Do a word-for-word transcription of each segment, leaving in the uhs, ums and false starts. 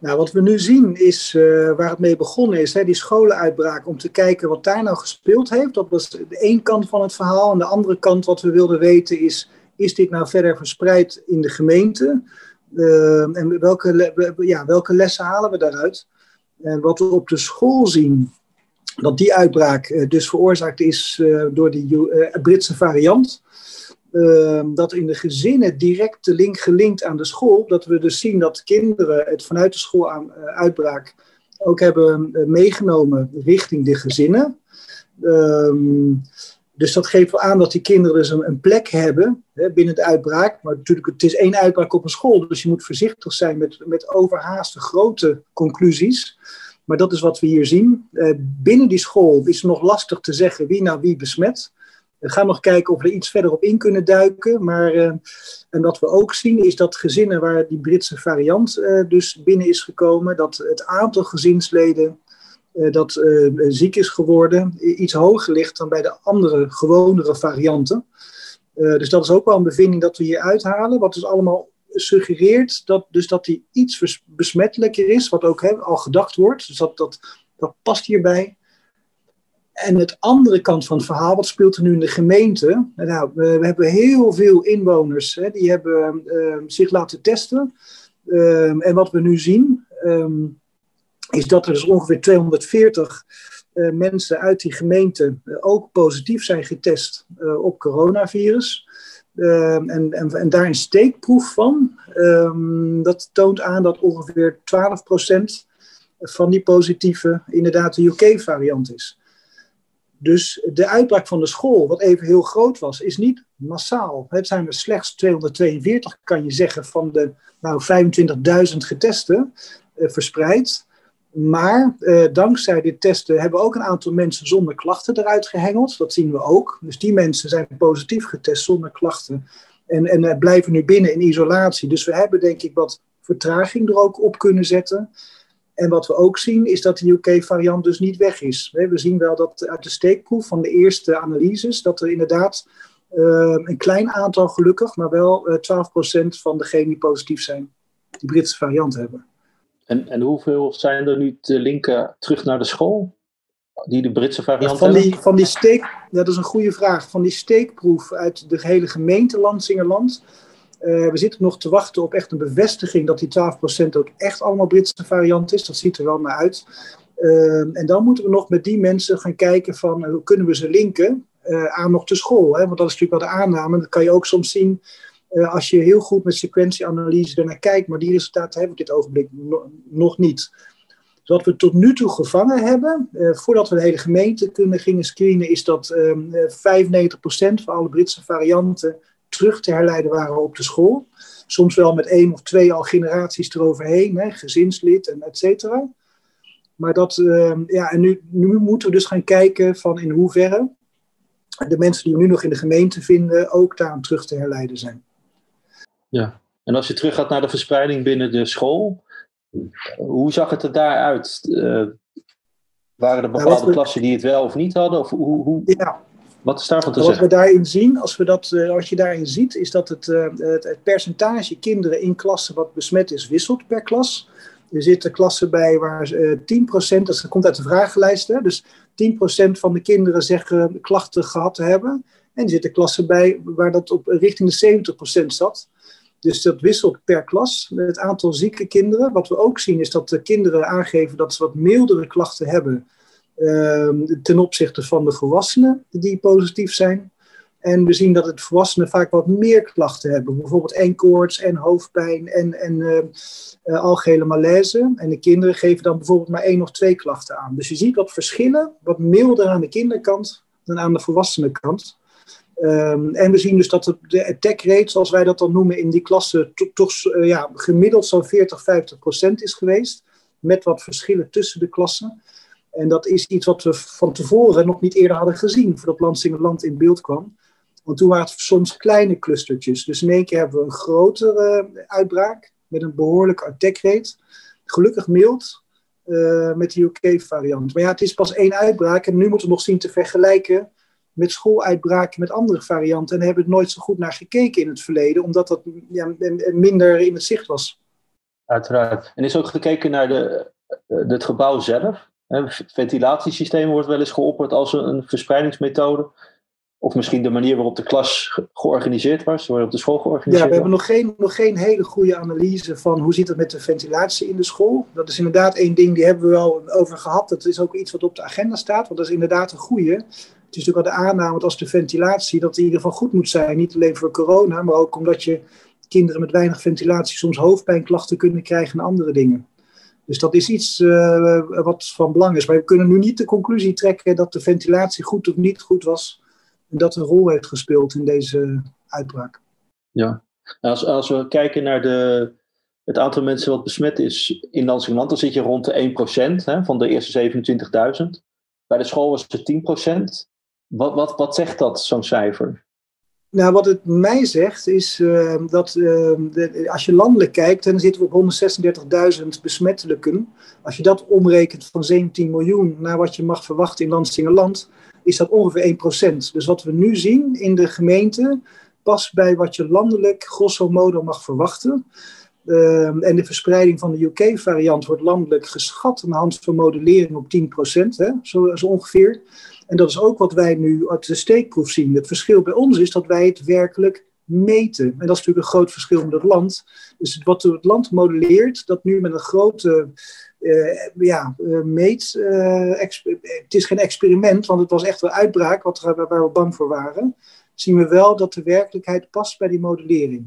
Nou, wat we nu zien is, uh, waar het mee begonnen is, hè, die scholenuitbraak, om te kijken wat daar nou gespeeld heeft. Dat was de één kant van het verhaal. En de andere kant, wat we wilden weten, is, is dit nou verder verspreid in de gemeente? Uh, en welke, le- ja, welke lessen halen we daaruit? En wat we op de school zien, dat die uitbraak uh, dus veroorzaakt is uh, door die uh, Britse variant. Uh, dat in de gezinnen direct de link gelinkt aan de school. Dat we dus zien dat kinderen het vanuit de schooluitbraak ook hebben uh, meegenomen richting de gezinnen. Um, dus dat geeft wel aan dat die kinderen dus een, een plek hebben hè, binnen de uitbraak. Maar natuurlijk, het is één uitbraak op een school. Dus je moet voorzichtig zijn met, met overhaaste grote conclusies. Maar dat is wat we hier zien. Uh, binnen die school is het nog lastig te zeggen wie nou wie besmet. We gaan nog kijken of we er iets verder op in kunnen duiken. Maar, uh, en wat we ook zien is dat gezinnen waar die Britse variant uh, dus binnen is gekomen, dat het aantal gezinsleden uh, dat uh, ziek is geworden iets hoger ligt dan bij de andere gewonere varianten. Uh, dus dat is ook wel een bevinding dat we hier uithalen. Wat dus allemaal suggereert dat, dus dat die iets besmettelijker is, wat ook he, al gedacht wordt. Dus dat, dat, dat past hierbij. En het andere kant van het verhaal, wat speelt er nu in de gemeente? Nou, we, we hebben heel veel inwoners, hè, die hebben uh, zich laten testen. Uh, en wat we nu zien, um, is dat er dus ongeveer tweehonderdveertig uh, mensen uit die gemeente uh, ook positief zijn getest uh, op coronavirus. Uh, en, en, en daar een steekproef van. Um, dat toont aan dat ongeveer twaalf procent van die positieve inderdaad de U K-variant is. Dus de uitbraak van de school, wat even heel groot was, is niet massaal. Het zijn er slechts tweehonderdtweeënveertig, kan je zeggen, van de nou, vijfentwintigduizend getesten uh, verspreid. Maar uh, dankzij dit testen hebben ook een aantal mensen zonder klachten eruit gehengeld. Dat zien we ook. Dus die mensen zijn positief getest zonder klachten en, en uh, blijven nu binnen in isolatie. Dus we hebben denk ik wat vertraging er ook op kunnen zetten. En wat we ook zien is dat de U K-variant dus niet weg is. We zien wel dat uit de steekproef van de eerste analyses, dat er inderdaad uh, een klein aantal gelukkig, maar wel uh, twaalf procent van degenen die positief zijn, die Britse variant hebben. En, en hoeveel zijn er nu te linken terug naar de school, die de Britse variant van hebben? Die, van die steek, dat is een goede vraag. Van die steekproef uit de hele gemeente Lansingerland. Uh, we zitten nog te wachten op echt een bevestiging dat die twaalf procent ook echt allemaal Britse variant is. Dat ziet er wel naar uit. Uh, en dan moeten we nog met die mensen gaan kijken van uh, hoe kunnen we ze linken uh, aan nog de school. Hè? Want dat is natuurlijk wel de aanname. Dat kan je ook soms zien uh, als je heel goed met sequentieanalyse ernaar kijkt. Maar die resultaten hebben we op dit ogenblik no- nog niet. Dus wat we tot nu toe gevangen hebben, uh, voordat we de hele gemeente kunnen gingen screenen, is dat uh, vijfennegentig procent van alle Britse varianten terug te herleiden waren op de school. Soms wel met één of twee al generaties eroverheen, hè, gezinslid en et cetera. Maar dat, uh, ja, en nu, nu moeten we dus gaan kijken van in hoeverre de mensen die we nu nog in de gemeente vinden ook daar terug te herleiden zijn. Ja, en als je terug gaat naar de verspreiding binnen de school, hoe zag het er daaruit? Uh, waren er bepaalde ja, we, klassen die het wel of niet hadden? Of hoe, hoe, ja. Wat is daarvan te wat zeggen? We daarin zien, als we dat, uh, wat je daarin ziet, is dat het, uh, het, het percentage kinderen in klassen wat besmet is, wisselt per klas. Er zitten klassen bij waar uh, tien procent, dat komt uit de vragenlijst, hè, dus tien procent van de kinderen zeggen klachten gehad te hebben. En er zitten klassen bij waar dat op richting de zeventig procent zat. Dus dat wisselt per klas. Het aantal zieke kinderen. Wat we ook zien is dat de kinderen aangeven dat ze wat mildere klachten hebben uh, ten opzichte van de volwassenen die positief zijn. En we zien dat het volwassenen vaak wat meer klachten hebben. Bijvoorbeeld en koorts en hoofdpijn en, en uh, uh, algehele malaise. En de kinderen geven dan bijvoorbeeld maar één of twee klachten aan. Dus je ziet wat verschillen, wat milder aan de kinderkant dan aan de volwassenenkant. Um, en we zien dus dat de attack rate, zoals wij dat dan noemen, in die klassen to- toch uh, ja, gemiddeld zo'n veertig, vijftig procent is geweest. Met wat verschillen tussen de klassen. En dat is iets wat we van tevoren nog niet eerder hadden gezien, voordat Lansingerland in beeld kwam. Want toen waren het soms kleine clustertjes. Dus in één keer hebben we een grotere uh, uitbraak met een behoorlijke attack rate. Gelukkig mild uh, met de U K-variant. Maar ja, het is pas één uitbraak en nu moeten we nog zien te vergelijken met schooluitbraken met andere varianten. En daar hebben we nooit zo goed naar gekeken in het verleden, omdat dat ja, minder in het zicht was. Uiteraard. En is ook gekeken naar de, het gebouw zelf? Het ventilatiesysteem wordt wel eens geopperd als een verspreidingsmethode. Of misschien de manier waarop de klas ge- georganiseerd was, waarop de school georganiseerd Ja, we was. hebben nog geen, nog geen hele goede analyse van hoe zit het met de ventilatie in de school. Dat is inderdaad één ding, die hebben we wel over gehad. Dat is ook iets wat op de agenda staat, want dat is inderdaad een goede. Het is natuurlijk wel de aanname dat als de ventilatie, dat in ieder geval goed moet zijn. Niet alleen voor corona, maar ook omdat je kinderen met weinig ventilatie soms hoofdpijnklachten kunnen krijgen en andere dingen. Dus dat is iets uh, wat van belang is. Maar we kunnen nu niet de conclusie trekken dat de ventilatie goed of niet goed was. En dat een rol heeft gespeeld in deze uitbraak. Ja. Als, als we kijken naar de, het aantal mensen wat besmet is in Lansingerland, dan zit je rond de één procent hè, van de eerste zevenentwintigduizend. Bij de school was het tien procent. Wat, wat, wat zegt dat, zo'n cijfer? Nou, wat het mij zegt is uh, dat uh, de, als je landelijk kijkt, dan zitten we op honderdzesendertigduizend besmettelijken. Als je dat omrekent van zeventien miljoen naar wat je mag verwachten in Lansingerland, is dat ongeveer één procent. Dus wat we nu zien in de gemeente past bij wat je landelijk grosso modo mag verwachten. Uh, en de verspreiding van de U K-variant wordt landelijk geschat aan de hand van modellering op tien procent, hè, zo, zo ongeveer. En dat is ook wat wij nu uit de steekproef zien. Het verschil bij ons is dat wij het werkelijk meten. En dat is natuurlijk een groot verschil met het land. Dus wat het land modelleert, dat nu met een grote uh, ja, uh, meet... Uh, exper- het is geen experiment, want het was echt een uitbraak wat, waar, waar we bang voor waren. Zien we wel dat de werkelijkheid past bij die modellering.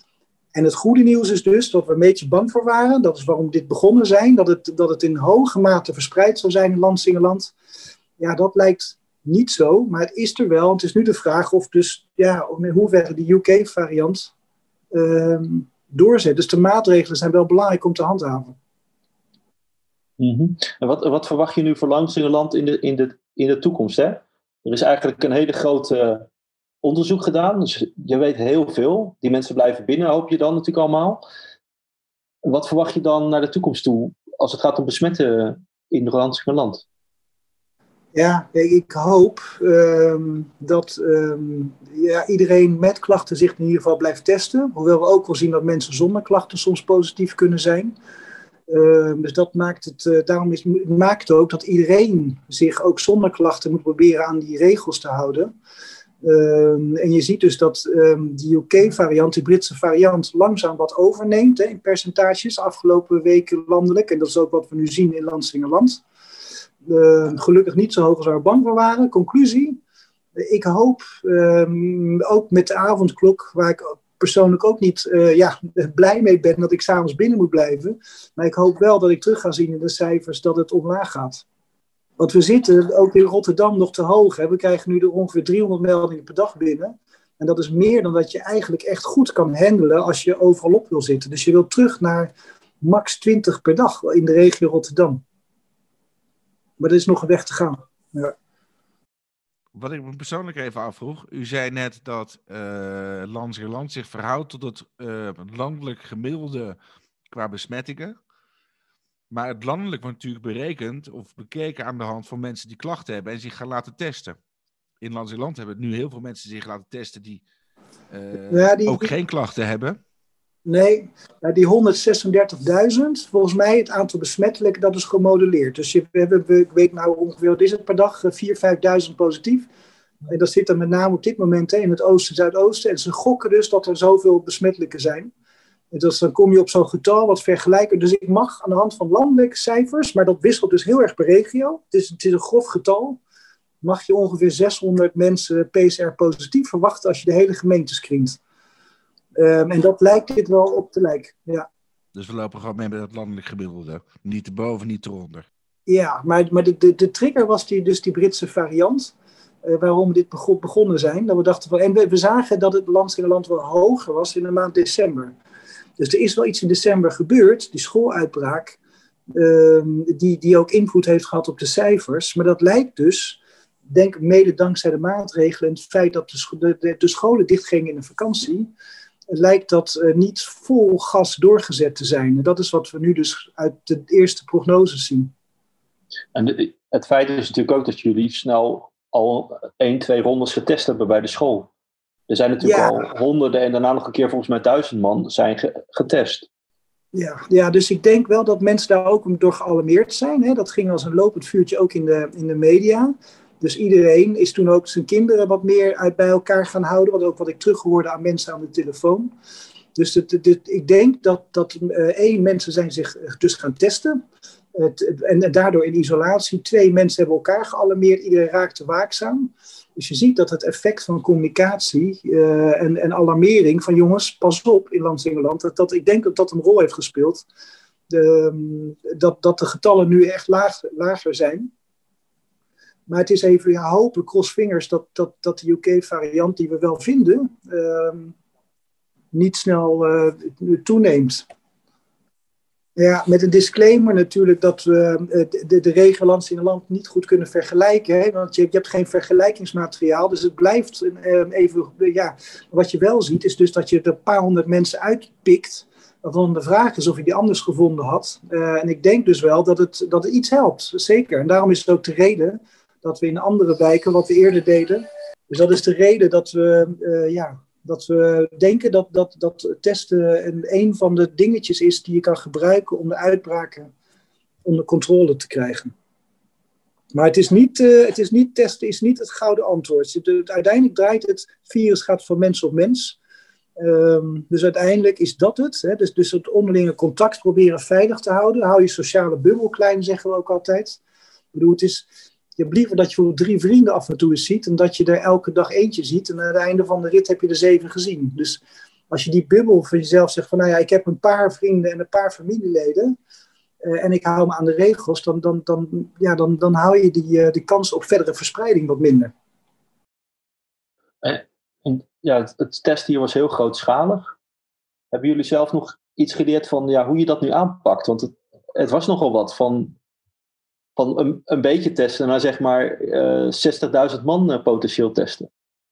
En het goede nieuws is dus dat we een beetje bang voor waren. Dat is waarom dit begonnen zijn. Dat het, dat het in hoge mate verspreid zou zijn in Lansingerland. Ja, dat lijkt niet zo, maar het is er wel. Het is nu de vraag of dus, ja, in hoeverre de U K-variant uh, doorzet. Dus de maatregelen zijn wel belangrijk om te handhaven. Mm-hmm. En wat, wat verwacht je nu voor Lansingerland in de, in de, in de toekomst? Hè? Er is eigenlijk een hele grote onderzoek gedaan, dus je weet heel veel. Die mensen blijven binnen, hoop je dan natuurlijk allemaal. Wat verwacht je dan naar de toekomst toe als het gaat om besmetten in Lansingerland? Ja, ik hoop um, dat um, ja, iedereen met klachten zich in ieder geval blijft testen. Hoewel we ook wel zien dat mensen zonder klachten soms positief kunnen zijn. Uh, dus dat maakt het, uh, daarom is, maakt ook dat iedereen zich ook zonder klachten moet proberen aan die regels te houden. Um, en je ziet dus dat um, die U K-variant, die Britse variant, langzaam wat overneemt hè, in percentages afgelopen weken landelijk. En dat is ook wat we nu zien in Lansingerland. Uh, gelukkig niet zo hoog als waar we bang voor waren. Conclusie, ik hoop um, ook met de avondklok, waar ik persoonlijk ook niet uh, ja, blij mee ben dat ik 's avonds binnen moet blijven. Maar ik hoop wel dat ik terug ga zien in de cijfers dat het omlaag gaat. Want we zitten ook in Rotterdam nog te hoog. Hè. We krijgen nu er ongeveer driehonderd meldingen per dag binnen. En dat is meer dan dat je eigenlijk echt goed kan handelen als je overal op wil zitten. Dus je wilt terug naar max twintig per dag in de regio Rotterdam. Maar er is nog een weg te gaan. Ja. Wat ik me persoonlijk even afvroeg. U zei net dat uh, Lansingerland zich verhoudt tot het uh, landelijk gemiddelde qua besmettingen. Maar het landelijk wordt natuurlijk berekend of bekeken aan de hand van mensen die klachten hebben en zich gaan laten testen. In Lansingerland hebben nu heel veel mensen zich laten testen die, uh, ja, die ook die... geen klachten hebben. Nee, die honderdzesendertigduizend, volgens mij het aantal besmettelijke, dat is gemodelleerd. Dus je, we hebben, ik weet nou ongeveer, wat is het per dag, vierduizend, vijfduizend positief. En dat zit dan met name op dit moment hè, in het oosten, zuidoosten. En ze gokken dus dat er zoveel besmettelijke zijn. En dus dan kom je op zo'n getal wat vergelijken. Dus ik mag aan de hand van landelijke cijfers, maar dat wisselt dus heel erg per regio. Het is, het is een grof getal. Mag je ongeveer zeshonderd mensen P C R positief verwachten als je de hele gemeente screent. Um, en dat lijkt dit wel op te lijken, ja. Dus we lopen gewoon mee met het landelijk gemiddelde. Niet erboven, niet eronder. Ja, maar, maar de, de, de trigger was die, dus die Britse variant. Uh, waarom we dit begon, begonnen zijn. Dat we dachten van, en we, we zagen dat het Lansingerland wel hoger was in de maand december. Dus er is wel iets in december gebeurd, die schooluitbraak. Um, die, die ook invloed heeft gehad op de cijfers. Maar dat lijkt dus, denk mede dankzij de maatregelen en het feit dat de, scho- de, de, de scholen dichtgingen in de vakantie. Lijkt dat uh, niet vol gas doorgezet te zijn. En dat is wat we nu dus uit de eerste prognoses zien. En de, het feit is natuurlijk ook dat jullie snel al één, twee rondes getest hebben bij de school. Er zijn natuurlijk ja. al honderden en daarna nog een keer volgens mij duizend man zijn ge- getest. Ja, ja, dus ik denk wel dat mensen daar ook door gealarmeerd zijn. Hè. Dat ging als een lopend vuurtje ook in de, in de media. Dus iedereen is toen ook zijn kinderen wat meer uit bij elkaar gaan houden. Wat ook wat ik terughoorde aan mensen aan de telefoon. Dus het, het, het, ik denk dat, dat uh, één, mensen zijn zich dus gaan testen. Het, en daardoor in isolatie. Twee, mensen hebben elkaar gealarmeerd. Iedereen raakte waakzaam. Dus je ziet dat het effect van communicatie uh, en, en alarmering van jongens, pas op in Lansingerland. Dat, dat, ik denk dat dat een rol heeft gespeeld. De, dat, dat de getallen nu echt laag, lager zijn. Maar het is even ja, hopen, cross fingers, dat, dat, dat de U K-variant die we wel vinden, uh, niet snel uh, toeneemt. Ja, met een disclaimer natuurlijk dat we de, de regio Lansingerland niet goed kunnen vergelijken. Hè? Want je, je hebt geen vergelijkingsmateriaal. Dus het blijft uh, even... Ja, wat je wel ziet is dus dat je er een paar honderd mensen uitpikt. Waarvan de vraag is of je die anders gevonden had. Uh, en ik denk dus wel dat het, dat het iets helpt. Zeker. En daarom is het ook de reden dat we in andere wijken, wat we eerder deden. Dus dat is de reden dat we... Uh, ja, Dat we denken dat, dat, dat testen een, een van de dingetjes is die je kan gebruiken om de uitbraken onder controle te krijgen. Maar het is niet, uh, het is niet testen is niet het gouden antwoord. Het, het, uiteindelijk draait het virus gaat van mens op mens. Um, dus uiteindelijk is dat het. Hè? Dus, dus het onderlinge contact proberen veilig te houden. Hou je sociale bubbel klein, zeggen we ook altijd. Ik bedoel, het is... Je hebt liever dat je voor drie vrienden af en toe eens ziet, en dat je er elke dag eentje ziet. En aan het einde van de rit heb je er zeven gezien. Dus als je die bubbel van jezelf zegt van, nou ja, ik heb een paar vrienden en een paar familieleden. Uh, en ik hou me aan de regels, dan, dan, dan, ja, dan, dan hou je die, uh, die kans op verdere verspreiding wat minder. En, en, ja, het, het testen hier was heel grootschalig. Hebben jullie zelf nog iets geleerd van ja, hoe je dat nu aanpakt? Want het, het was nogal wat van... Van een, een beetje testen naar zeg maar uh, zestigduizend man uh, potentieel testen.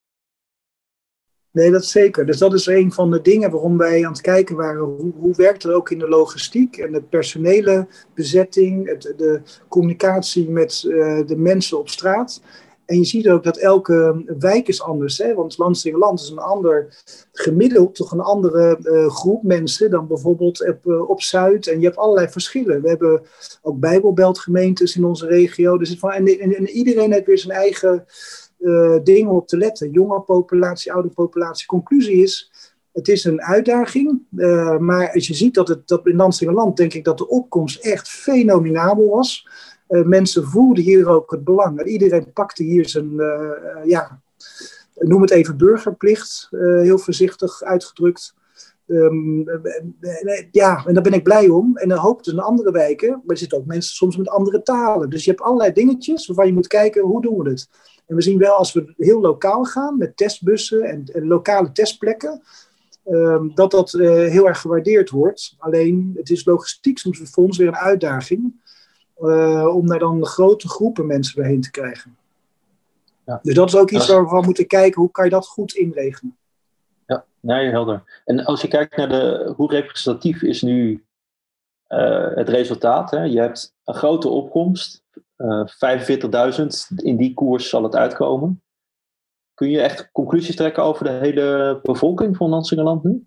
Nee, dat zeker. Dus dat is een van de dingen waarom wij aan het kijken waren. Hoe, hoe werkt het ook in de logistiek en de personele bezetting, het, de communicatie met uh, de mensen op straat. En je ziet ook dat elke wijk is anders. Hè? Want Lansingerland is een ander gemiddeld, toch een andere uh, groep mensen dan bijvoorbeeld op, uh, op Zuid. En je hebt allerlei verschillen. We hebben ook bijbelbeltgemeentes in onze regio. Dus het van, en, en, en iedereen heeft weer zijn eigen uh, dingen op te letten. Jonge populatie, oude populatie. Conclusie is, het is een uitdaging. Uh, maar als je ziet dat het dat in Lansingerland, denk ik dat de opkomst echt fenomenabel was. Uh, mensen voelden hier ook het belang. Iedereen pakte hier zijn, uh, uh, ja, noem het even burgerplicht, uh, heel voorzichtig uitgedrukt. Um, uh, ja, en daar ben ik blij om. En dan hoop ik dus in andere wijken, maar er zitten ook mensen soms met andere talen. Dus je hebt allerlei dingetjes waarvan je moet kijken, hoe doen we het? En we zien wel, als we heel lokaal gaan, met testbussen en, en lokale testplekken, um, dat dat uh, heel erg gewaardeerd wordt. Alleen, het is logistiek soms voor ons weer een uitdaging. Uh, om daar dan grote groepen mensen doorheen te krijgen. Ja. Dus dat is ook iets waar we van moeten kijken, hoe kan je dat goed inregelen? Ja, nee, helder. En als je kijkt naar de, hoe representatief is nu uh, het resultaat. Hè? Je hebt een grote opkomst, uh, vijfenveertigduizend, in die koers zal het uitkomen. Kun je echt conclusies trekken over de hele bevolking van Lansingerland nu?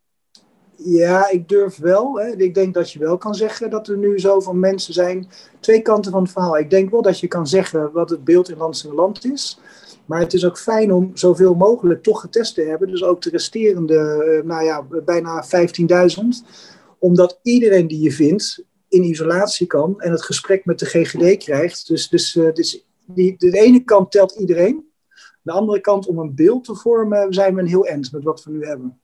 Ja, ik durf wel. Hè. Ik denk dat je wel kan zeggen dat er nu zoveel mensen zijn. Twee kanten van het verhaal. Ik denk wel dat je kan zeggen wat het beeld in Lansingerland is. Maar het is ook fijn om zoveel mogelijk toch getest te hebben. Dus ook de resterende, nou ja, bijna vijftienduizend. Omdat iedereen die je vindt in isolatie kan en het gesprek met de G G D krijgt. Dus, dus, dus die, de ene kant telt iedereen. De andere kant, om een beeld te vormen, zijn we een heel eind met wat we nu hebben.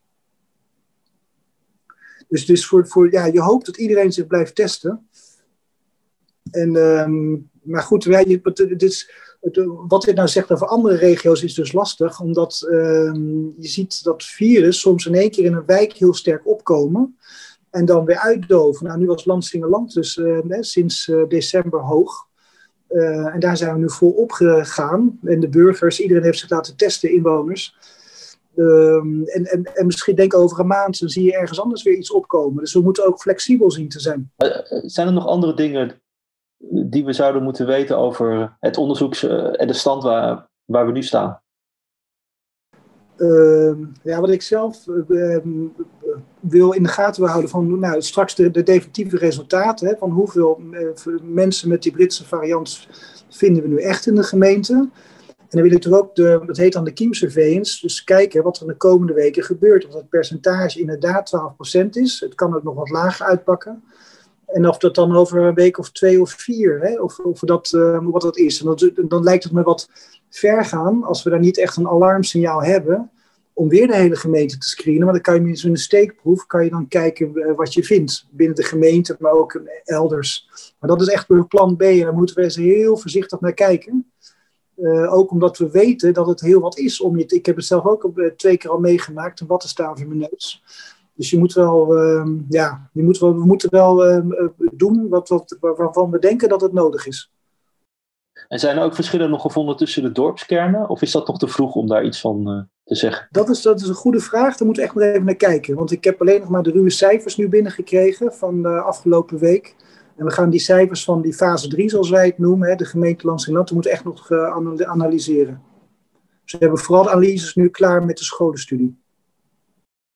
Dus, dus voor, voor, ja, je hoopt dat iedereen zich blijft testen. En, um, maar goed, ja, je, het is, het, wat dit nou zegt over andere regio's is dus lastig. Omdat um, je ziet dat virus soms in één keer in een wijk heel sterk opkomen. En dan weer uitdoven. Nou, nu was Lansingerland dus uh, nee, sinds uh, december hoog. Uh, en daar zijn we nu vol opgegaan. En de burgers, iedereen heeft zich laten testen, inwoners. Um, en, en, en misschien denk over een maand, dan zie je ergens anders weer iets opkomen. Dus we moeten ook flexibel zien te zijn. Uh, zijn er nog andere dingen die we zouden moeten weten over het onderzoek uh, en de stand waar, waar we nu staan? Uh, ja, wat ik zelf uh, wil in de gaten houden van nou, straks de, de definitieve resultaten. Hè, van hoeveel uh, mensen met die Britse variant vinden we nu echt in de gemeente. En dan wil ik er ook, de, dat heet dan de Kiem Surveillance, dus kijken wat er in de komende weken gebeurt. Of dat percentage inderdaad twaalf procent is. Het kan ook nog wat lager uitpakken. En of dat dan over een week of twee of vier, hè, of, of dat, uh, wat dat is. En dat, dan lijkt het me wat ver gaan als we daar niet echt een alarmsignaal hebben om weer de hele gemeente te screenen. Maar dan kan je met een steekproef kan je dan kijken uh, wat je vindt binnen de gemeente, maar ook elders. Maar dat is echt een plan B en daar moeten we eens heel voorzichtig naar kijken. Uh, ook omdat we weten dat het heel wat is om je te, ik heb het zelf ook op, uh, twee keer al meegemaakt, een wattenstaaf in mijn neus. Dus je moet wel, uh, ja, je moet wel, we moeten wel uh, doen wat, wat, waarvan we denken dat het nodig is. En zijn er ook verschillen nog gevonden tussen de dorpskernen? Of is dat nog te vroeg om daar iets van uh, te zeggen? Dat is, dat is een goede vraag. Daar moeten we echt maar even naar kijken. Want ik heb alleen nog maar de ruwe cijfers nu binnengekregen van de afgelopen week. En we gaan die cijfers van die fase drie, zoals wij het noemen, hè, de gemeente Lansingerland, die moeten echt nog uh, analyseren. Dus we hebben vooral de analyses nu klaar met de scholenstudie.